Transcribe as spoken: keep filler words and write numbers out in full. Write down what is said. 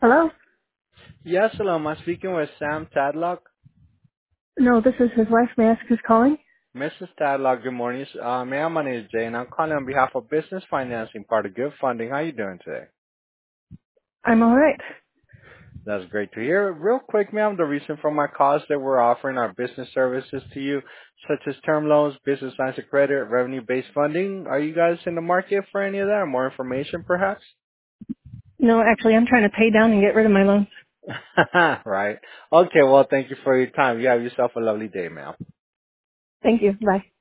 Hello? Yes, hello. Am I speaking with Sam Tadlock? No, this is his wife. May I ask who's calling? Missus Tadlock, good morning. Uh, ma'am, my name is Jay, and I'm calling on behalf of Business Financing, part of Good Funding. How you doing today? I'm all right. That's great to hear. Real quick, ma'am, the reason for my call is that we're offering our business services to you, such as term loans, business lines of credit, revenue-based funding. Are you guys in the market for any of that, or more information, perhaps? No, actually, I'm trying to pay down and get rid of my loans. Right. Okay, well, thank you for your time. You have yourself a lovely day, ma'am. Thank you. Bye.